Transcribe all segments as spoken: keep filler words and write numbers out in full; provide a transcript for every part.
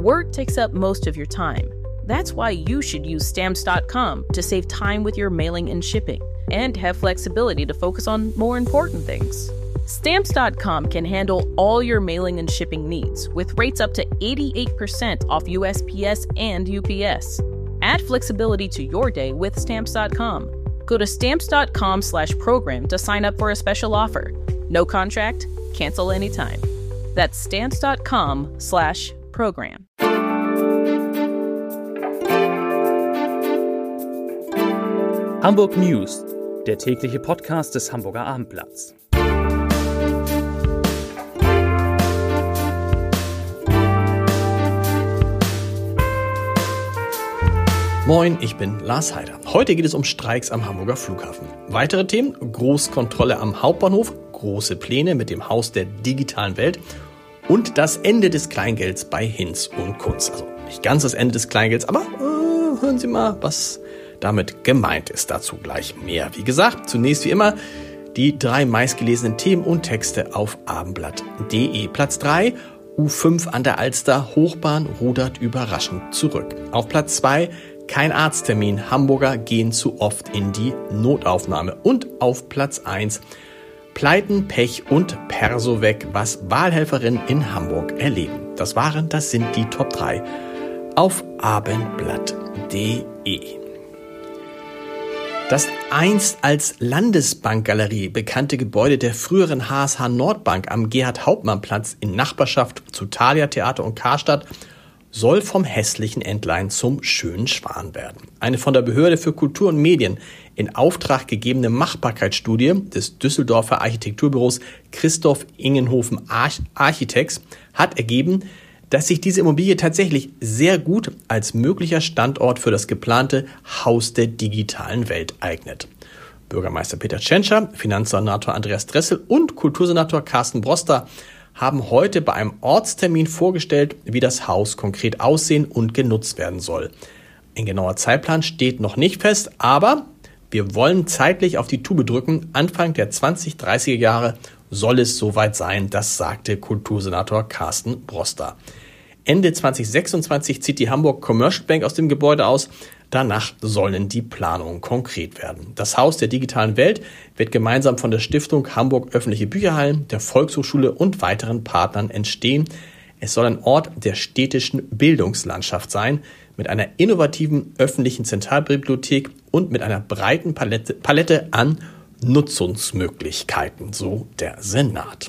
Work takes up most of your time. That's why you should use Stamps dot com to save time with your mailing and shipping and have flexibility to focus on more important things. Stamps dot com can handle all your mailing and shipping needs with rates up to eighty-eight percent off U S P S and U P S. Add flexibility to your day with Stamps dot com. Go to Stamps dot com slash program to sign up for a special offer. No contract, cancel anytime. That's Stamps dot com slash program. Hamburg News, der tägliche Podcast des Hamburger Abendblatts. Moin, ich bin Lars Heider. Heute geht es um Streiks am Hamburger Flughafen. Weitere Themen: Großkontrolle am Hauptbahnhof, große Pläne mit dem Haus der digitalen Welt und das Ende des Kleingelds bei Hinz und Kunz. Also nicht ganz das Ende des Kleingelds, aber äh, hören Sie mal, was damit gemeint ist. Dazu gleich mehr. Wie gesagt, zunächst wie immer die drei meistgelesenen Themen und Texte auf abendblatt punkt de. Platz drei, U fünf an der Alster, Hochbahn rudert überraschend zurück. Auf Platz zwei, kein Arzttermin, Hamburger gehen zu oft in die Notaufnahme. Und auf Platz eins, Pleiten, Pech und Perso weg, was Wahlhelferinnen in Hamburg erleben. Das waren, das sind die Top drei auf abendblatt punkt de. Das einst als Landesbankgalerie bekannte Gebäude der früheren H S H Nordbank am Gerhard-Hauptmann-Platz in Nachbarschaft zu Thalia Theater und Karstadt soll vom hässlichen Entlein zum schönen Schwan werden. Eine von der Behörde für Kultur und Medien in Auftrag gegebene Machbarkeitsstudie des Düsseldorfer Architekturbüros Christoph Ingenhofen Architects hat ergeben, dass sich diese Immobilie tatsächlich sehr gut als möglicher Standort für das geplante Haus der digitalen Welt eignet. Bürgermeister Peter Tschentscher, Finanzsenator Andreas Dressel und Kultursenator Carsten Broster haben heute bei einem Ortstermin vorgestellt, wie das Haus konkret aussehen und genutzt werden soll. Ein genauer Zeitplan steht noch nicht fest, aber wir wollen zeitlich auf die Tube drücken. Anfang der zwanzig dreißiger Jahre soll es soweit sein, das sagte Kultursenator Carsten Broster. Ende zwanzig sechsundzwanzig zieht die Hamburg Commercial Bank aus dem Gebäude aus. Danach sollen die Planungen konkret werden. Das Haus der digitalen Welt wird gemeinsam von der Stiftung Hamburg Öffentliche Bücherhallen, der Volkshochschule und weiteren Partnern entstehen. Es soll ein Ort der städtischen Bildungslandschaft sein, mit einer innovativen öffentlichen Zentralbibliothek und mit einer breiten Palette, Palette an Nutzungsmöglichkeiten, so der Senat.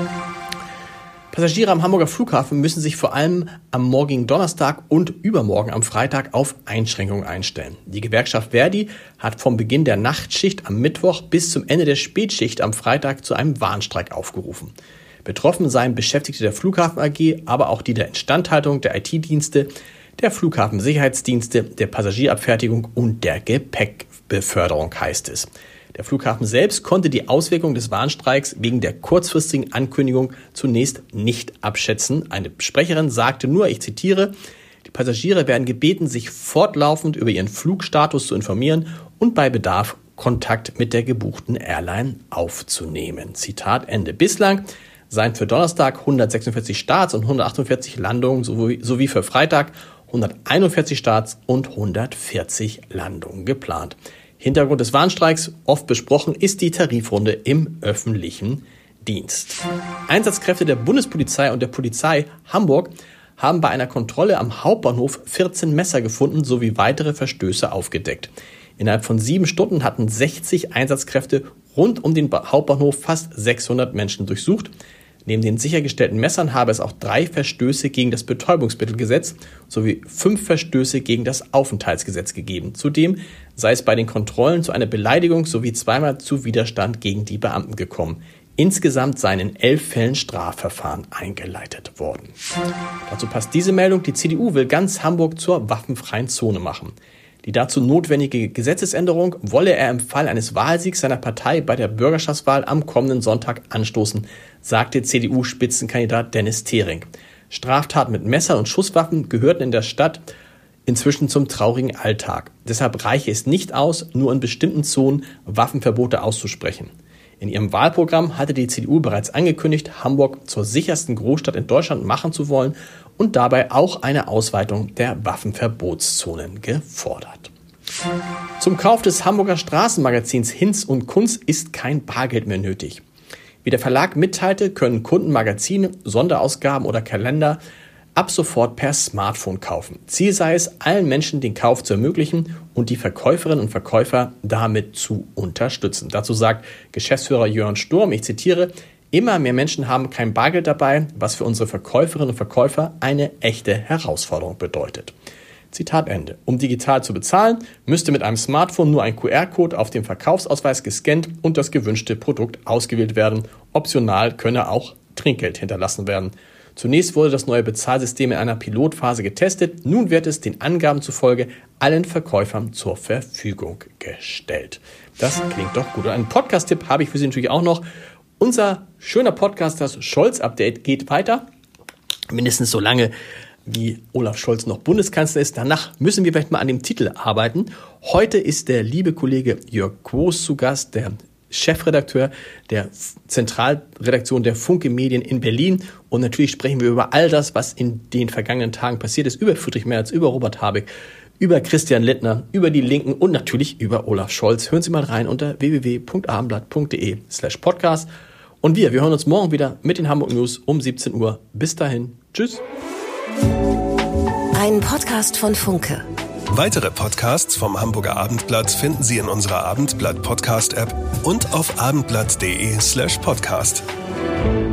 Passagiere am Hamburger Flughafen müssen sich vor allem am morgigen Donnerstag und übermorgen am Freitag auf Einschränkungen einstellen. Die Gewerkschaft Verdi hat vom Beginn der Nachtschicht am Mittwoch bis zum Ende der Spätschicht am Freitag zu einem Warnstreik aufgerufen. Betroffen seien Beschäftigte der Flughafen A G, aber auch die der Instandhaltung, der I T-Dienste, der Flughafensicherheitsdienste, der Passagierabfertigung und der Gepäckbeförderung, heißt es. Der Flughafen selbst konnte die Auswirkungen des Warnstreiks wegen der kurzfristigen Ankündigung zunächst nicht abschätzen. Eine Sprecherin sagte nur, ich zitiere, die Passagiere werden gebeten, sich fortlaufend über ihren Flugstatus zu informieren und bei Bedarf Kontakt mit der gebuchten Airline aufzunehmen. Zitat Ende. Bislang seien für Donnerstag hundertsechsundvierzig Starts und hundertachtundvierzig Landungen sowie, sowie für Freitag hunderteinundvierzig Starts und hundertvierzig Landungen geplant. Hintergrund des Warnstreiks, oft besprochen, ist die Tarifrunde im öffentlichen Dienst. Einsatzkräfte der Bundespolizei und der Polizei Hamburg haben bei einer Kontrolle am Hauptbahnhof vierzehn Messer gefunden sowie weitere Verstöße aufgedeckt. Innerhalb von sieben Stunden hatten sechzig Einsatzkräfte rund um den Hauptbahnhof fast sechshundert Menschen durchsucht. Neben den sichergestellten Messern habe es auch drei Verstöße gegen das Betäubungsmittelgesetz sowie fünf Verstöße gegen das Aufenthaltsgesetz gegeben. Zudem sei es bei den Kontrollen zu einer Beleidigung sowie zweimal zu Widerstand gegen die Beamten gekommen. Insgesamt seien in elf Fällen Strafverfahren eingeleitet worden. Dazu passt diese Meldung: Die C D U will ganz Hamburg zur waffenfreien Zone machen. Die dazu notwendige Gesetzesänderung wolle er im Fall eines Wahlsiegs seiner Partei bei der Bürgerschaftswahl am kommenden Sonntag anstoßen, sagte C D U-Spitzenkandidat Dennis Thering. Straftaten mit Messern und Schusswaffen gehörten in der Stadt inzwischen zum traurigen Alltag. Deshalb reiche es nicht aus, nur in bestimmten Zonen Waffenverbote auszusprechen. In ihrem Wahlprogramm hatte die C D U bereits angekündigt, Hamburg zur sichersten Großstadt in Deutschland machen zu wollen und dabei auch eine Ausweitung der Waffenverbotszonen gefordert. Zum Kauf des Hamburger Straßenmagazins Hinz und Kunz ist kein Bargeld mehr nötig. Wie der Verlag mitteilte, können Kunden Magazine, Sonderausgaben oder Kalender ab sofort per Smartphone kaufen. Ziel sei es, allen Menschen den Kauf zu ermöglichen und die Verkäuferinnen und Verkäufer damit zu unterstützen. Dazu sagt Geschäftsführer Jörn Sturm, ich zitiere, immer mehr Menschen haben kein Bargeld dabei, was für unsere Verkäuferinnen und Verkäufer eine echte Herausforderung bedeutet. Zitat Ende. Um digital zu bezahlen, müsste mit einem Smartphone nur ein Q R-Code auf dem Verkaufsausweis gescannt und das gewünschte Produkt ausgewählt werden. Optional könne auch Trinkgeld hinterlassen werden. Zunächst wurde das neue Bezahlsystem in einer Pilotphase getestet. Nun wird es den Angaben zufolge allen Verkäufern zur Verfügung gestellt. Das klingt doch gut. Und einen Podcast-Tipp habe ich für Sie natürlich auch noch. Unser schöner Podcast, das Scholz-Update, geht weiter. Mindestens so lange, wie Olaf Scholz noch Bundeskanzler ist. Danach müssen wir vielleicht mal an dem Titel arbeiten. Heute ist der liebe Kollege Jörg Groß zu Gast, der Chefredakteur der Zentralredaktion der Funke Medien in Berlin. Und natürlich sprechen wir über all das, was in den vergangenen Tagen passiert ist, über Friedrich Merz, über Robert Habeck, über Christian Lindner, über die Linken und natürlich über Olaf Scholz. Hören Sie mal rein unter w w w punkt abendblatt punkt de slash podcast. Und wir, wir hören uns morgen wieder mit den Hamburg News um siebzehn Uhr. Bis dahin. Tschüss. Ein Podcast von Funke. Weitere Podcasts vom Hamburger Abendblatt finden Sie in unserer Abendblatt Podcast App und auf abendblatt punkt de slash podcast.